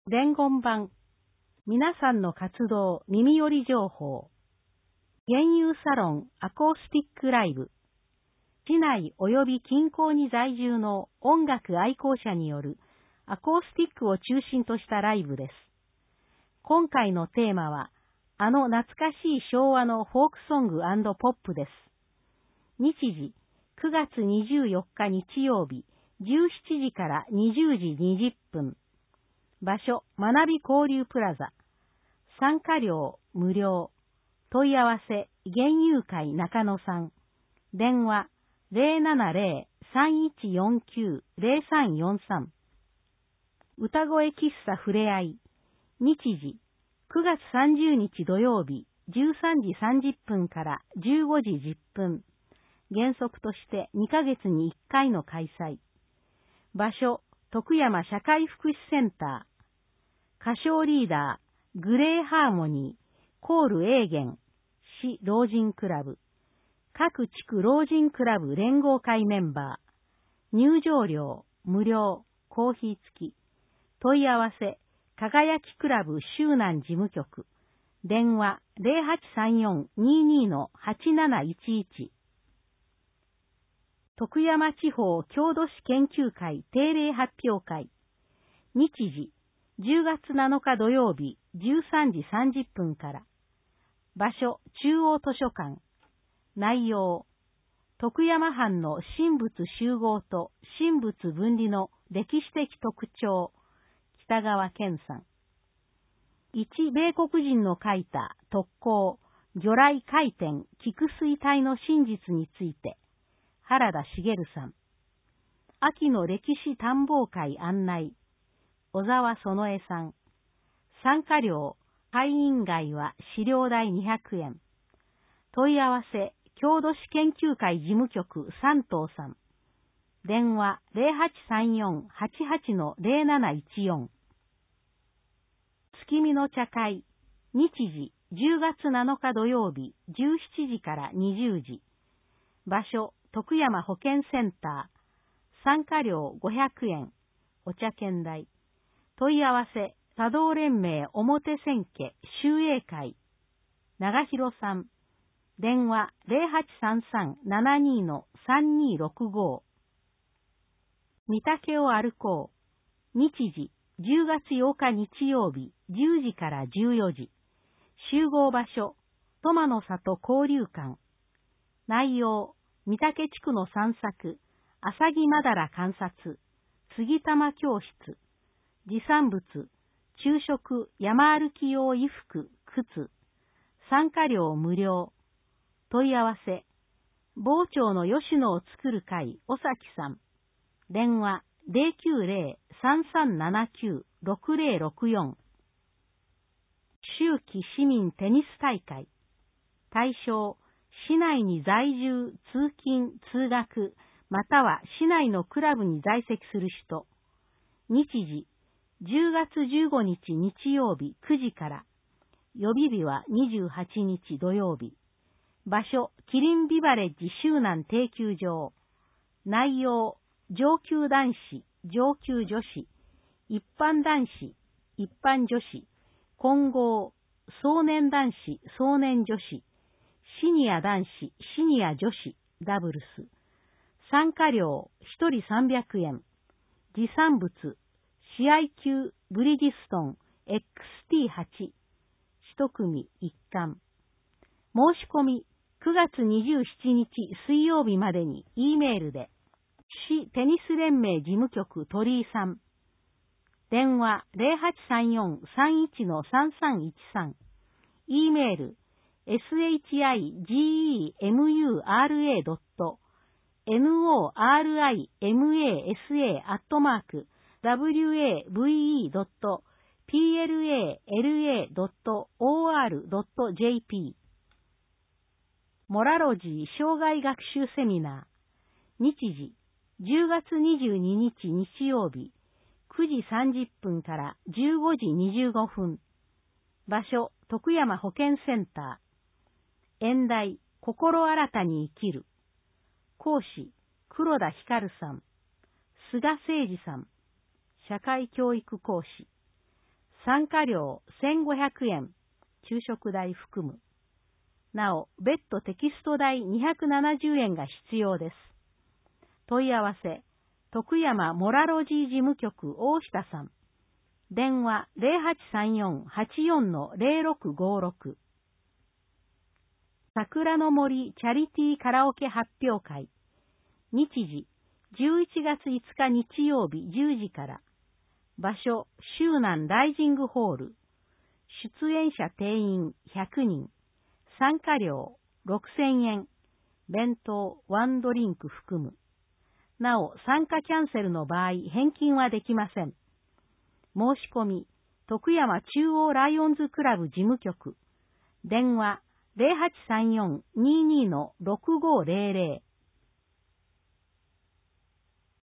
伝言版。皆さんの活動耳寄り情報。現有サロンアコースティックライブ。市内及び近郊に在住の音楽愛好者によるアコースティックを中心としたライブです。今回のテーマは、懐かしい昭和のフォークソング&ポップです。日時、9月24日日曜日、17時から20時20分。場所、学び交流プラザ。参加料無料。問い合わせ、現有会中野さん。電話、070-3149-0343。歌声喫茶ふれあい。日時、9月30日土曜日、13時30分から15時10分。原則として2ヶ月に1回の開催。場所、徳山社会福祉センター。歌唱リーダー、グレーハーモニー、コールエーゲン、市老人クラブ。各地区老人クラブ連合会メンバー。入場料、無料、コーヒー付き。問い合わせ、輝きクラブ周南事務局。電話0834-22-8711。徳山地方郷土史研究会定例発表会。日時、10月7日土曜日、13時30分から。場所、中央図書館。内容、徳山藩の神仏集合と神仏分離の歴史的特徴。北川健さん。一米国人の書いた特攻、魚雷回転、菊水体の真実について、原田茂さん。秋の歴史探訪会案内。小沢園江さん。参加料、会員外は資料代200円。問い合わせ、郷土史研究会事務局三藤さん。電話0834-88-0714。月見の茶会。日時、10月7日土曜日、17時から20時。場所、徳山保健センター。参加料500円。お茶券代。問い合わせ、茶道連盟表千家集英会。長広さん。電話0833-72-3265。御嶽を歩こう。日時、10月8日日曜日、10時から14時。集合場所、トマの里交流館。内容、御嶽地区の散策、アサギマダラ観察、杉玉教室。持参物、昼食、山歩き用衣服、靴。参加料無料。問い合わせ、傍聴の吉野を作る会、尾崎さん。電話、090-3379-6064。秋季市民テニス大会。対象、市内に在住、通勤、通学、または市内のクラブに在籍する人。日時、10月15日日曜日9時から。予備日は28日土曜日。場所、キリンビバレッジ周南定休場。内容、上級男子、上級女子、一般男子、一般女子、混合、壮年男子、壮年女子、シニア男子、シニア女子、ダブルス。参加料、1人300円。持参物、試合級ブリヂストン XT8。一組一貫。申し込み、9月27日水曜日までに E メールで。市テニス連盟事務局鳥居さん。電話0834-31-3313。E メール shimorasa.wave.plala.or.jp。 モラロジー生涯学習セミナー。日時、10月22日日曜日、9時30分から15時25分。場所、徳山保健センター。演題、心新たに生きる。講師、黒田光さん。菅誠二さん。社会教育講師。 参加料1500円、昼食代含む。なお、別途テキスト代270円が必要です。問い合わせ、徳山モラロジー事務局大下さん。電話0834-84-0656。桜の森チャリティーカラオケ発表会。日時、11月5日日曜日10時から。場所、周南ライジングホール。出演者定員100人。参加料6000円。弁当、ワンドリンク含む。なお、参加キャンセルの場合、返金はできません。申し込み、徳山中央ライオンズクラブ事務局。電話0834-22-6500。